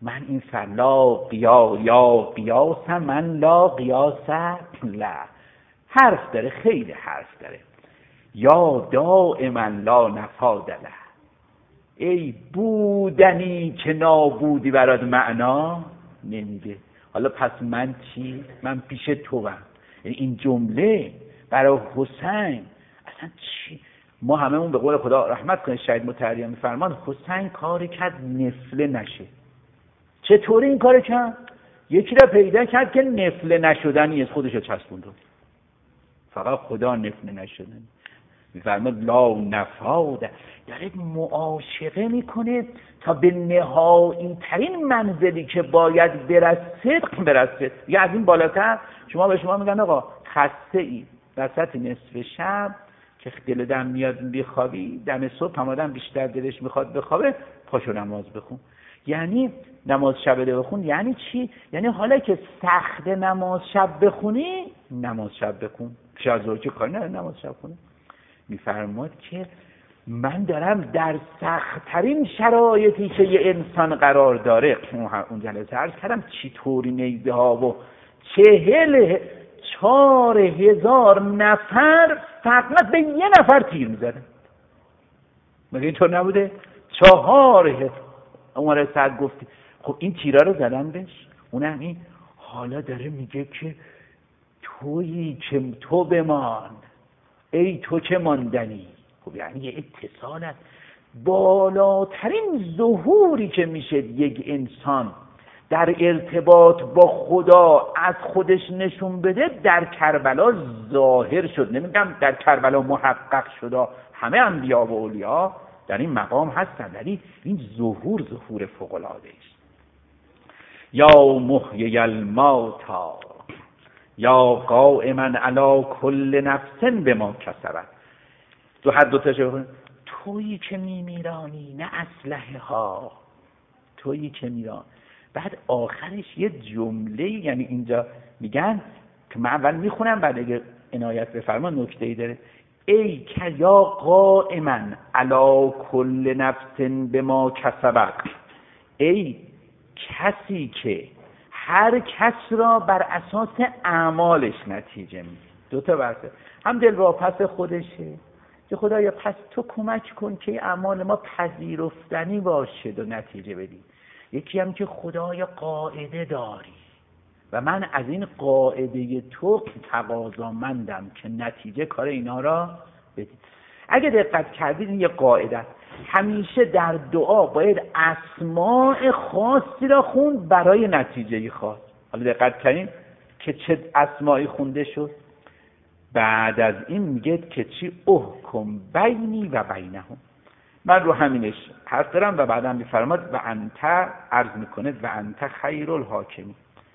من این لا قیاس یا قیاس من لا قیاس لا، حرف داره، خیلی حرف داره. یا دائما لا نفاد له، ای بودنی که نابودی برات معنا نمیده. حالا پس من چی؟ من پیش توام. این جمله برای حسین اصلا چی؟ ما هممون به قول خدا رحمت کنه شهید مطهری میفرمان حسین کاری کرد نفله نشه. چطوری این کار کرد؟ یکی را پیدا کرد که نفله نشدنی از خودش چسبوند، فقط خدا نفله نشدنی. میفرماد لا نفاده، داره معاشقه میکنه تا به نهایی ترین منزلی که باید برسد. یا از این بالاتر شما به شما میگن آقا خسته ای وسط نصف شب که دل دم میاد بخوابی، دم صبح هم آدم بیشتر دلش میخواد بخوابه، پاشو نماز بخون. یعنی نماز شب بخون یعنی چی؟ یعنی حالا که سخت نماز شب بخونی، نماز شب بخون. شب که کاری نداره نماز شب خونه. میفرماد که من دارم در سخت‌ترین شرایطی که یه انسان قرار داره، اون جلسه عرض کردم چطوری نیزه ها و 44,000 نفر فقط به یه نفر تیر میزدن. مگه اینطور نبوده؟ 4 عمر سعد گفتی خب این تیرا رو زدن بهش. اونم این حالا داره میگه که تویی که تو بمان، ای تو که ماندنی. خب یعنی یه اتصال است. بالاترین ظهوری که میشه یک انسان در ارتباط با خدا از خودش نشون بده در کربلا ظاهر شد. نمیگم در کربلا محقق شد، همه انبیا و اولیا در این مقام هستند، ولی این ظهور فوق العاده است. یا محیی الموتی یا قائما علی کل نفس بما کسبت. هر دو تا شو تویی که میمیرانی نه اسلحه ها، تویی که میران. بعد آخرش یه جمله، یعنی اینجا میگن که من اول میخونم بعد اگه عنایت بفرما نکته‌ای داره. ای که یا قائما علی کل نفس بما کسبت، ای کسی که هر کس را بر اساس اعمالش نتیجه میده. 2 تا بحثه، هم دلواپس خودشه که خدایا پس تو کمک کن که اعمال ما پذیرفتنی باشه و نتیجه بدی. یکی هم که خدایا قاعده داری و من از این قاعده تو تقاضامندم که نتیجه کار اینا را بدی. اگه دقت کردید این یه قاعده است. همیشه در دعا باید اسماء خاصی را خوند برای نتیجه خاص. حالا دقت کردین که چه اسمائی خونده شد؟ بعد از این میگه که چی؟ احکم بینی و بینهم. من رو همینش حرف دارم و بعدم میفرماد و انت عرض میکنه و انت خیر الحاکمین،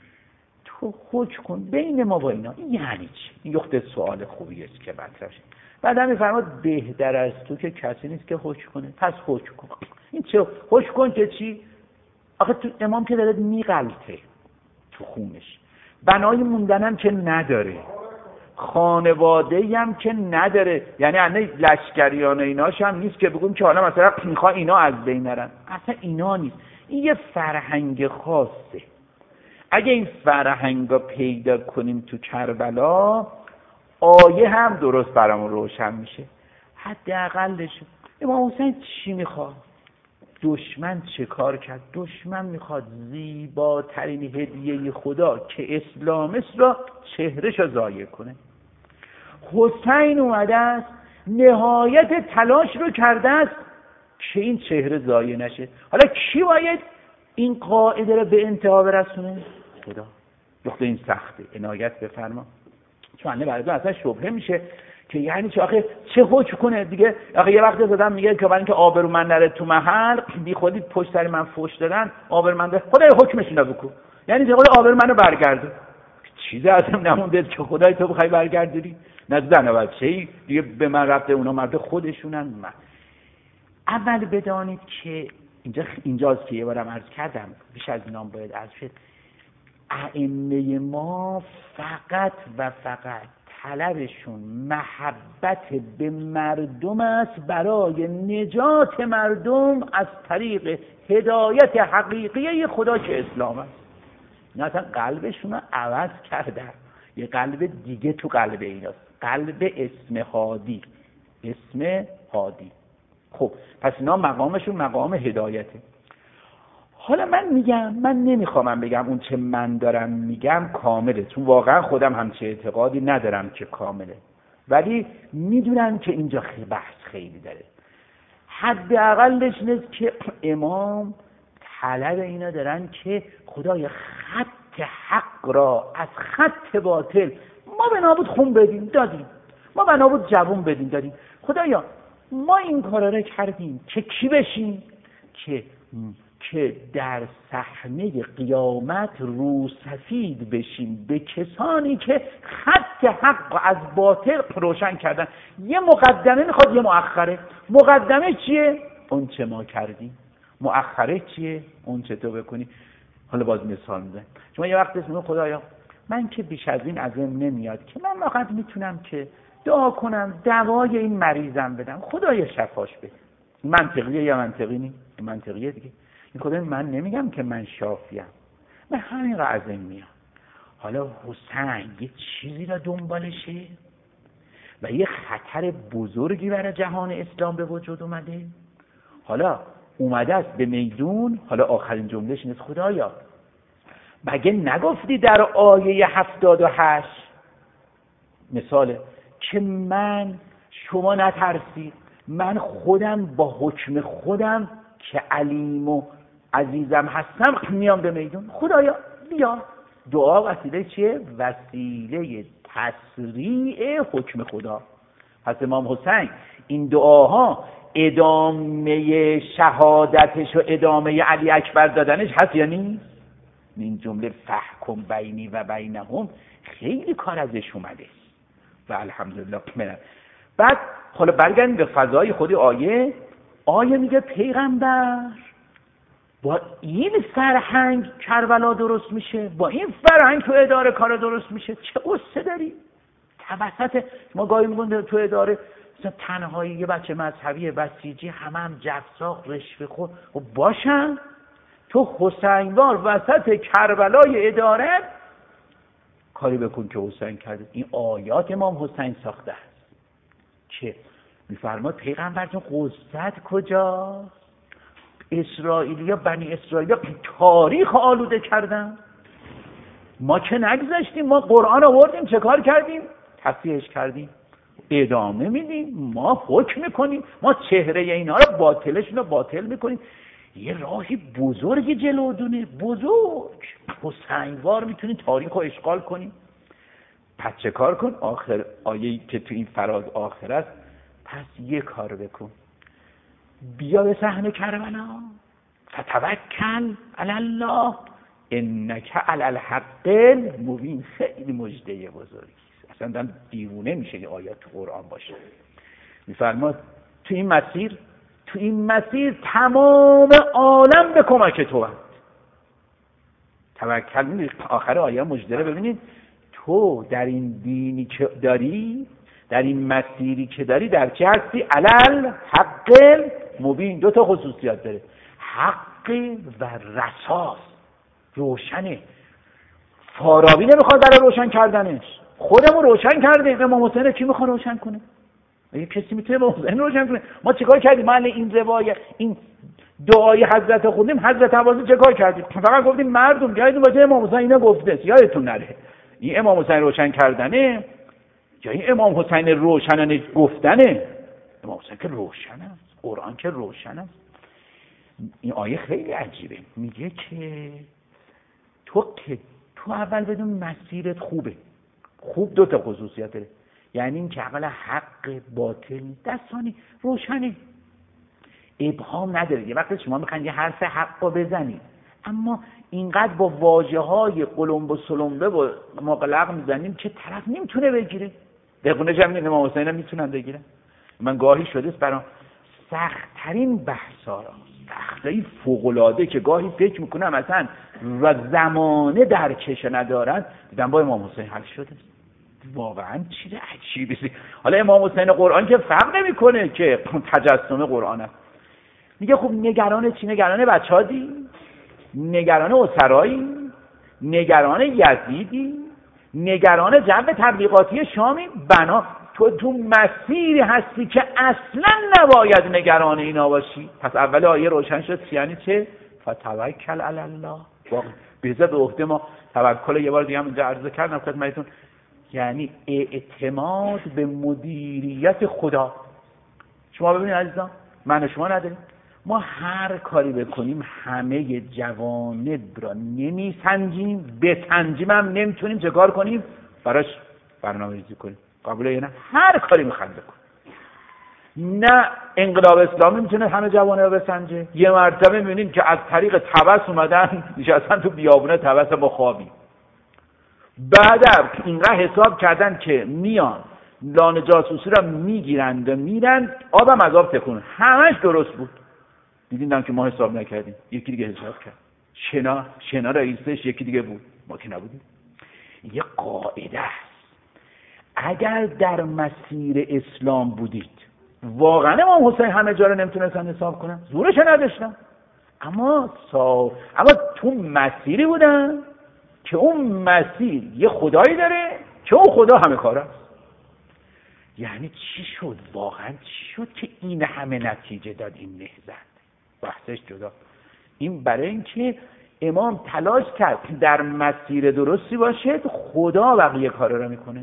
تو حکم کن بین ما و اینا. این یعنی چی؟ این یخت سوال خوبی است که مطرح شد. بعدم میفرماد بهتر از تو که کسی نیست که حکم کنه، پس حکم کن. این چه حکم کن که چی؟ آخه تو امام که داره میغلطه تو خونش، بنای موندنم که نداره، خانواده‌ای هم که نداره، یعنی لشکریان ایناش هم نیست که بگیم که حالا مثلا میخواد اینا از بین نرن. اصلا اینا نیست. این یه فرهنگ خاصه. اگه این فرهنگا پیدا کنیم تو کربلا، آیه هم درست برامون روشن میشه. حداقلش امام حسین چی میخواد؟ دشمن چه کار کرد؟ دشمن میخواد زیباترین هدیه خدا که اسلام است را چهرهشو ضایع کنه. حسین اومده است نهایت تلاش رو کرده است که این چهره ضایع نشه. حالا کی باید این قاعده رو به انتها برسونه؟ خدا. وقتی این سخته عنایت بفرما. چون برای اصلا شبهه میشه که یعنی چه آخه چه حکم کنه دیگه. آخه یه وقت زدم میگه که برای اینکه آبرو من نره تو محل، بی خودی پشت سر من فوش دادن، آبرو من خدای حکمش اینو بکن. یعنی چه خدای آبرو منو برگردون. چیزی اصلا نمونده که خدای تو بخوای برگردونی. نه زن و بچه‌ای دیگه به من رفته، اونا مرد خودشونن. من اول بدانید که اینجاست که یه بارم عرض کردم، بیش از اینام باید عرض شد. ائمه ما فقط و فقط طلبشون محبت به مردم است برای نجات مردم از طریق هدایت حقیقی خدا که اسلام است. نه اصلا قلبشون رو عوض کردن، یه قلب دیگه تو قلب ایناست، قلب اسم هادی. خب پس اینا مقامشون مقام هدایته. حالا من میگم، من نمیخوام بگم اون چه من دارم میگم کامله، چون واقعا خودم همچه اعتقادی ندارم که کامله، ولی میدونم که اینجا بحث خیلی داره. حداقلش نیست که امام طلب اینا دارن که خدای خط حق را از خط باطل ما به نابود خون بدیم دادیم، ما به نابود جوون بدیم دادیم. خدایا ما این کارا رو کردیم که کی بشیم؟ که در صحنه قیامت رو سفید بشیم به کسانی که خط حق از باطل روشن کردن. یه مقدمه میخواد، یه مؤخره. مقدمه چیه؟ اون چه ما کردیم. مؤخره چیه؟ اون چه تو بکنی. حالا باز مثال میزنم. شما یه وقت اسم خدایا من که بیش از این ازم نمیاد که من فقط میتونم که دعا کنم دوای این مریضم بدم، خدایا شفاش بده. منطقیه یا منطقی نی؟ منطقیه دیگه. این خدای من نمیگم که من شافیم، من همین را ازم میام. حالا حسین یه چیزی را دنبالشه و یه خطر بزرگی برای جهان اسلام به وجود اومده. حالا اومده است به میدون. حالا آخرین جملهش اینه خدایا مگه نگفتی در آیه 78 مثاله که شما نترسید، من خودم با حکم خودم که علیم و عزیزم هستم میام به میدون. خدایا بیا. دعا وسیله چیه؟ وسیله تسریع حکم خدا. پس امام حسین این دعاها ادامه شهادتش و ادامه علی اکبر دادنش هست یا نیست؟ این جمله فحکم بینی و بینهم خیلی کار ازش اومده و الحمدلله. بعد حالا برگردیم به فضای خود آیه میگه پیغمبر با این فرهنگ کربلا درست میشه، با این فرهنگ تو اداره کار درست میشه. چه قصه داری؟ توسط ما گاهی میگن تو اداره مثلا تنهایی یه بچه مذهبی بسیجی هم جفساق رشوه خور و باشن، تو حسینوار وسط کربلای اداره کاری بکن که حسین کرده. این آیات امام حسین ساخته است که میفرماد پیغمبر جون قصت کجاست؟ اسرائیلیا بنی اسرائیلیا تاریخ آلوده کردن، ما که نگذاشتیم. ما قرآن آوردیم چه کار کردیم؟ تصحیحش کردیم، ادامه میدیم، ما حکم میکنیم، ما چهره اینا رو باطلشون رو باطل میکنیم. یه راهی بزرگ جلودونه، بزرگ حسینوار میتونی تاریخ رو اشغال کنی. پس چه کار کن؟ آخر آیه‌ای که تو این فراز آخر است، پس یه کار بکن، بیا به صحنه کربلا فتوکل علی الله انک علی الحق المبین. خیلی مژده بزرگی است، اصلا دم دیوونه میشه این آیات تو قرآن باشه. میفرماد تو این مسیر تمام عالم به کمک تو هست. توکل. می‌بینید آخر آیه مژده رو ببینید، تو در این دینی که داری، در این مسیری که داری، در چه هستی؟ علل حق مبین. دو تا خصوصیات داره، حق و رساس، روشنه. فارابی نمیخواد برای روشن کردنش، خودمون روشن کردیم. امام حسین کی میخواد روشن کنه؟ اگه کسی میتونه امام حسین روشن کنه. ما چیکار کردیم؟ ما این روایت این دعای حضرت خوندیم، حضرت عباسی چیکار کردیم؟ فقط گفتیم مردم بیاید واسه امام حسین اینا گفته، یادتون نره. این امام حسین روشن کردنه یا این امام حسین روشنانه گفتنه؟ امام حسین که روشن است، قرآن که روشن است. این آیه خیلی عجیبه، میگه که تو اول بدون مسیرت خوبه. خوب دو تا خصوصیت داره، یعنی این که اول حق باطل دستانی روشنه، ابهام نداره. یه وقت شما میخواین یه حرف حق رو بزنید، اما اینقدر با واژه‌های قلمب و سلمبه و مقلق میزنیم که طرف نمیتونه بگیره. دقیقاً جمعی امام حسین میتونن بگیرن. من گاهی شده است برام سخت‌ترین بحثا را، سخت‌ترین فوق‌العاده که گاهی فکر میکنم اصلا و زمانه درکش ندارن، دیدم با امام حسین حل شده. واقعا چیز عجیبی. حالا امام حسین قرآن که فرق نمیکنه که تجسم قرآن است. میگه خب نگران چی؟ نگران بچه‌هایی؟ نگران اسرایی؟ نگران یزیدی؟ نگران جو تبلیغاتی شامی؟ بنا تو مسیری هستی که اصلا نباید نگران اینا باشی. پس اول آیه روشن شد یعنی چه؟ فتوکل علی الله. بذار به عهده ما توکل. یه بار دیگه هم اینجا عرض کردم خدمتتون، یعنی اعتماد به مدیریت خدا. شما ببینید عزیزان، من و شما نداریم، ما هر کاری بکنیم همه جوانب را نمیسنجیم، بسنجیم هم نمیتونیم چه کار کنیم؟ براش برنامه‌ریزی کنیم. قبوله یا نه؟ هر کاری میخوایم بکنیم. نه انقلاب اسلامی میتونه همه جوانه رو بسنجه. یه مرتبه میبینیم که از طریق طبس اومدن نشستن تو بیابونه طبس با خوابی. بعد اینقدر حساب کردن که میان لانه جاسوسی را میگیرند و میرن، آبم از آب تکون، همش درست بود. دیدیم که ما حساب نکردیم، یکی دیگه حساب کرد. شنا رئیسش یکی دیگه بود، ما که نبودیم. یه قاعده است، اگر در مسیر اسلام بودید، واقعا امام حسین همه جا رو نمیتونستن حساب کنن، زورش نداشتن، اما تو مسیری بودن که اون مسیر یه خدایی داره که اون خدا همه کار است. یعنی چی شد؟ واقعا چی شد که این همه نتیجه داد این نهضت؟ بحثش جدا. این برای اینکه امام تلاش کرد در مسیر درستی باشه، خدا بقیه کارا رو میکنه.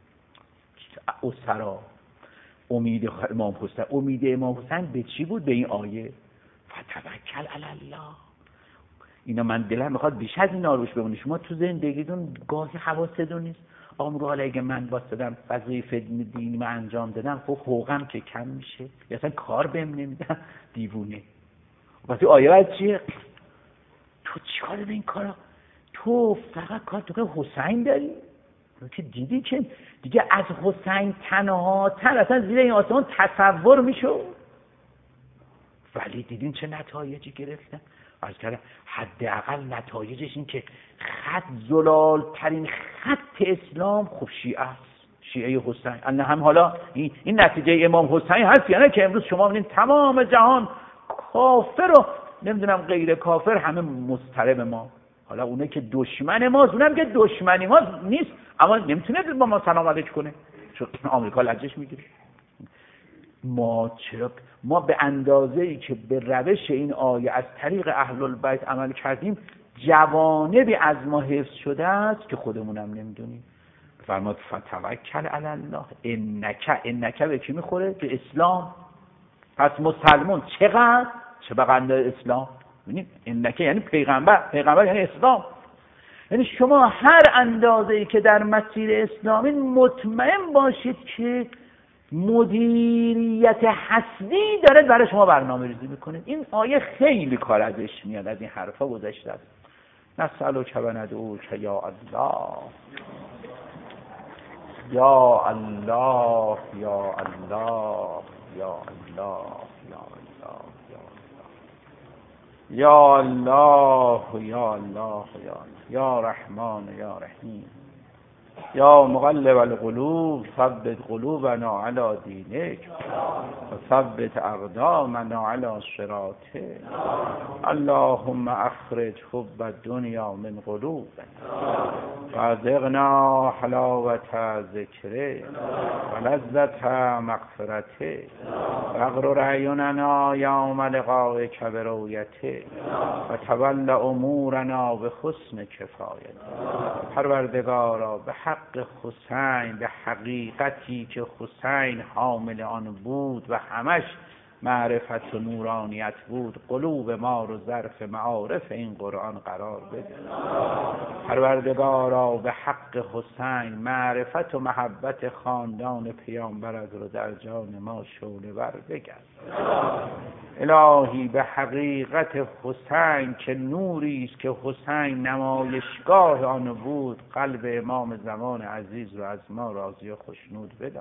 اسرا امید امام حسین به چی بود؟ به این آیه فتوکل علی الله. اینا من دلم میخواد بیش از این آروش بمونی. شما تو زندگیتون گاهی حواستون نیست. آقا حالا اگه من واسدم وظیفه دینی من انجام دادم، خب حقوقم که کم میشه، یا اصلا کار بهم نمیدن، دیوونه. واسه آیه بعد چیه؟ تو چیکار به این کارا؟ تو فقط کار تو که حسین داری؟ تو که دیدی که دیگه از حسین تنها تر اصلا زیر این آسمان تصور میشو. ولی دیدین چه نتایجی گرفتن؟ از کردم حداقل نتایجش این که خط زلال ترین خط اسلام خب شیعه است، شیعه حسین. الان هم حالا این نتیجه امام حسین هست، یعنی که امروز شما ببینید تمام جهان کافر و نمیدونم غیر کافر همه مضطرب ما. حالا اونه که دشمن ماست، اونم که دشمنی ما نیست، اما نمیتونه با ما سلام علیک کنه چون آمریکا لجش میگیره. ما به اندازه‌ای که به روش این آیه از طریق اهل البیت عمل کردیم، جوانبی از ما حفظ شده است که خودمونم نمیدونیم. فرمود فتوکل علی الله. انک به کی میخوره؟ به اسلام. پس مسلمان چه بقند اسلام؟ ببینید انک یعنی پیغمبر یعنی اسلام. یعنی شما هر اندازه‌ای که در مسیر اسلامی مطمئن باشید که مدیریت حسبی داره برای شما برنامه‌ریزی میکنه. این آیه خیلی کار ازش میاد، از این حرفا گذشته است. نسألک و ندعوک یا الله یا الله یا الله یا الله یا الله یا الله یا رحمان یا رحیم یا مقلب القلوب ثبت قلوبنا علی دینک و ثبت اقدامنا علی صراطک. اللهم اخرج حب الدنیا من قلوبنا وارزقنا حلاوة ذکرک و لذة مغفرتک واغرر اعیننا یوم لقائک برؤیتک و تول امورنا بحسن کفایتک. پروردگارا به حق حسین، به حقیقتی که حسین حامل آن بود و همش معرفت و نورانیت بود، قلوب ما رو ظرف معارف این قرآن قرار بده. پروردگارا به حق حسین معرفت و محبت خاندان پیامبرت رو در جان ما شعله ور بگرد. الهی به حقیقت حسین که نوری است که حسین نمایشگاه آن بود، قلب امام زمان عزیز رو از ما راضی و خوشنود بدار.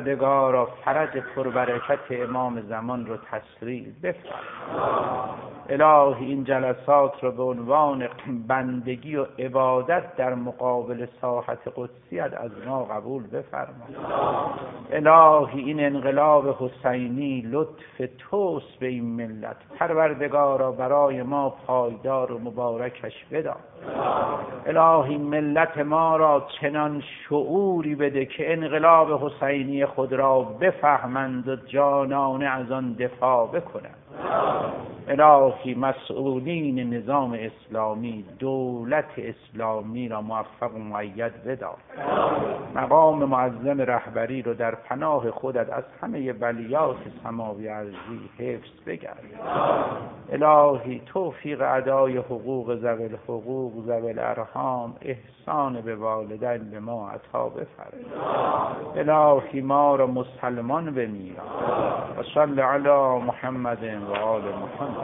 پروردگارا فرج پربرکت امام زمان رو تسریع بفرما. الهی این جلسات رو به عنوان بندگی و عبادت در مقابل ساحت قدسیت از ما قبول بفرما. الهی این انقلاب حسینی لطف توست به این ملت، پروردگارا برای ما پایدار و مبارکش بدار. الهی ملت ما را چنان شعوری بده که انقلاب حسینی خود را بفهمند و جانانه از آن دفاع بکنند. الهی مسئولین نظام اسلامی، دولت اسلامی را موفق و مؤید بدار. مقام معظم رهبری رو در پناه خودت از همه بلیات سماوی ارضی حفظ بگرد. الهی توفیق ادای حقوق ذوی الحقوق، ذوی الارحام، احسان به والدین به ما عطا بفرما. الهی ما را مسلمان بمیر. و صل علی محمد و آل محمد.